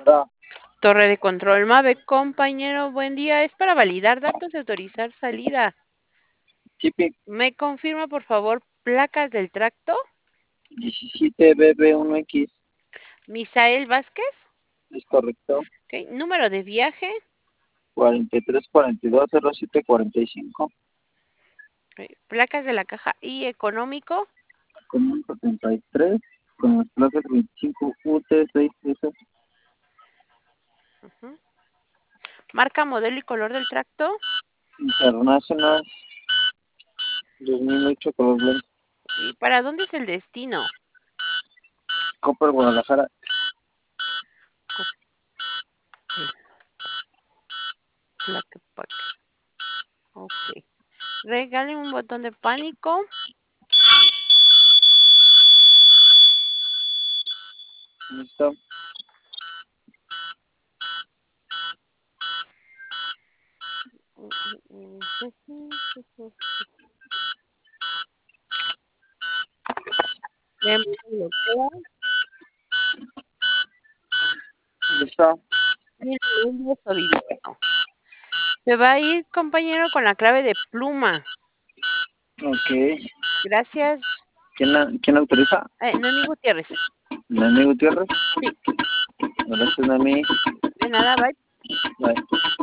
Ah, Torre de control MAVE, compañero, buen día. Es para validar datos y autorizar salida. Chipi ¿Me confirma, por favor, placas del tracto? 17BB1X, Misael Vázquez. es correcto. Ok, número de viaje. 43420745, Ok, placas de la caja y económico. con un 73, con las placas 25UT613, Ujú. Marca, modelo y color del tracto. International 2008, color blanco, ¿Y para dónde es el destino? Copper, Guadalajara. Ok, Tlaquepaque. Ok. Regale un botón de pánico. Listo. Bloquea. Listo. Y el mundo Sovidino. Se va a ir, compañero, con la clave de pluma. Ok. Gracias. ¿Quién autoriza? Noemí Gutiérrez. Nani Gutiérrez. Sí, Gracias, Nani. de nada, bye. Bye.